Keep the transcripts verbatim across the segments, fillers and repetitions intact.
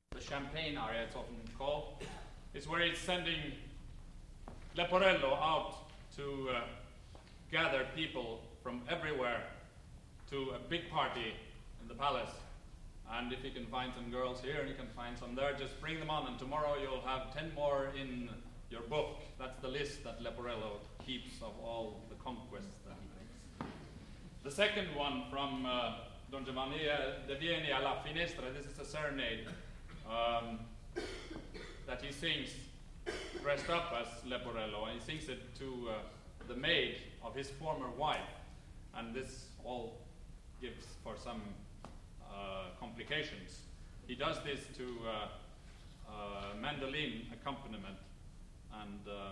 the Champagne area, it's often called, is where he's sending Leporello out to uh, gather people from everywhere to a big party in the palace. And if you can find some girls here and you can find some there, just bring them on, and tomorrow you'll have ten more in your book. That's the list that Leporello keeps of all the conquests that he makes. The second one from uh, Don Giovanni, uh, De Vieni alla Finestra, this is a serenade um, that he sings dressed up as Leporello, and he sings it to uh, the maid of his former wife. And this all gives for some uh, complications. He does this to uh, uh, mandolin accompaniment, and uh,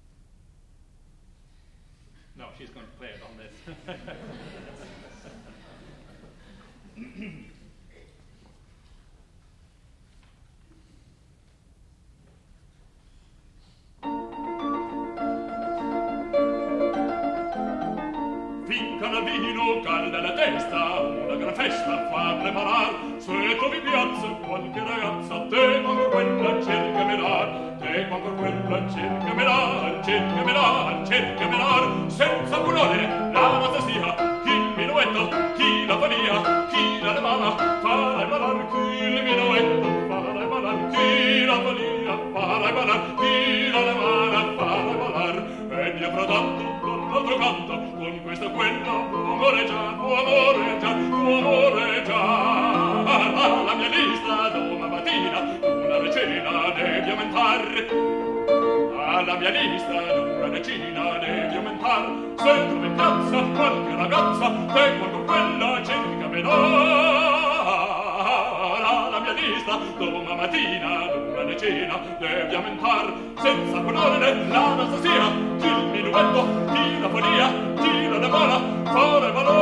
no, she's going to play it on this. Ficcano vino, calda la testa, una gran festa a far preparar. Se trovi piazza qualche ragazza, te con quella cercamela, te con quella cercamela, cercamela, cercamela, senza pudore, la nostra sia, chi il minuetto, chi la folia, chi la levana, farai ballar, chi il minuetto, farai ballar, chi la folia, farai ballar, chi la levana, farai ballar, e mi ha frodato con l'altro canto, con questo quello, amore già, amore già, amore già. Alla mia lista domani mattina una recina devi aumentar. Alla mia lista una recina devi aumentar. Se trovi in piazza qualche ragazza, te con quella cercamela. Alla mia lista domani mattina una recina devi aumentar. Senza conoscere la nostra sia, chi il minuetto, chi la folia, chi la demora, fare valore.